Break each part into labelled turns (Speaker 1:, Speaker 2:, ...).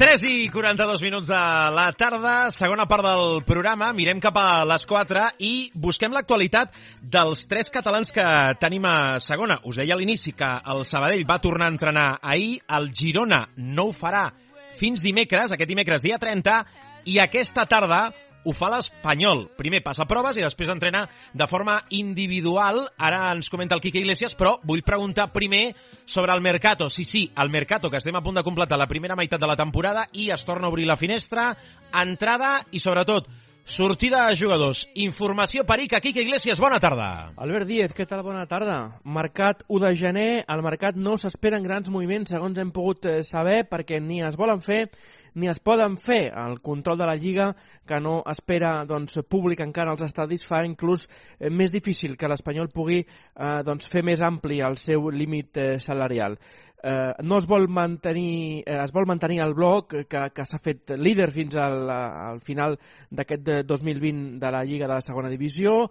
Speaker 1: 3:42 de la tarda, segona part del programa. Mirem cap a les 4 i busquem l'actualitat dels 3 catalans que tenim a segona. Us deia a l'inici que el Sabadell va tornar a entrenar ahir, el Girona no ho farà fins dimecres, aquest dimecres dia 30, i aquesta tarda ho fa l'Espanyol. Primer passa proves i després entrena de forma individual. Ara ens comenta el Quique Iglesias, però vull preguntar primer sobre el Mercato. Sí, el Mercato, que estem a punt de completar la primera meitat de la temporada i es torna a obrir la finestra, entrada i, sobretot, sortida de jugadors. Informació per Ica. Quique Iglesias, bona tarda.
Speaker 2: Albert Díez, què tal? Bona tarda. Mercat 1 de gener, al mercat no s'esperen grans moviments, segons hem pogut saber, perquè ni es volen fer ni es poden fer. El control de la Lliga, que no espera públic encara als estadis, fa inclús més difícil que l'Espanyol pugui fer més ampli el seu límit salarial. No es vol mantenir el bloc que s'ha fet líder fins al final d'aquest 2020 de la Lliga de la segona divisió.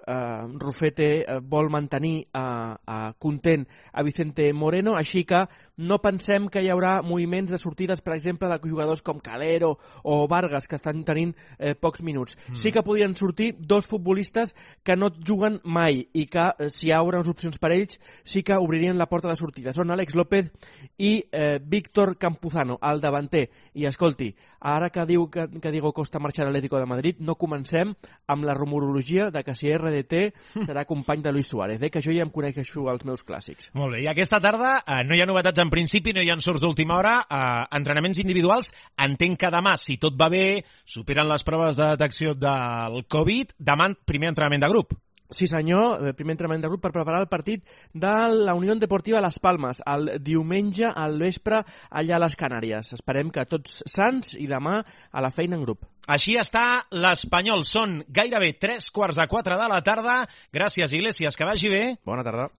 Speaker 2: Rufete vol mantenir content a Vicente Moreno, així que no pensem que hi haurà moviments de sortides, per exemple, de jugadors com Calero o Vargas, que estan tenint pocs minuts. Sí que podrien sortir 2 futbolistes que no juguen mai i que, si hi haurà unes opcions per ells, sí que obririen la porta de sortida. Són Àlex López i Víctor Campuzano, el davanter. I escolti, ara que diu que Diego Costa marxarà a l'Atlético de Madrid, no comencem amb la rumorologia de que si RDT serà company de Luis Suárez, que jo ja em coneixo els meus clàssics.
Speaker 1: Molt bé, i aquesta tarda no hi ha novetats en principi, no hi ha sorts d'última hora, entrenaments individuals. Entenc que demà, si tot va bé, superen les proves de detecció del Covid, demà primer entrenament de grup.
Speaker 2: Sí senyor, el primer entrenament de grup per preparar el partit de la Unió Deportiva Las Palmas, el diumenge al vespre allà a les Canàries. Esperem que tots sants i demà a la feina en grup.
Speaker 1: Així està l'Espanyol. Són gairebé 3:15 de la tarda. Gràcies, Iglesias, que vagi bé.
Speaker 2: Bona tarda.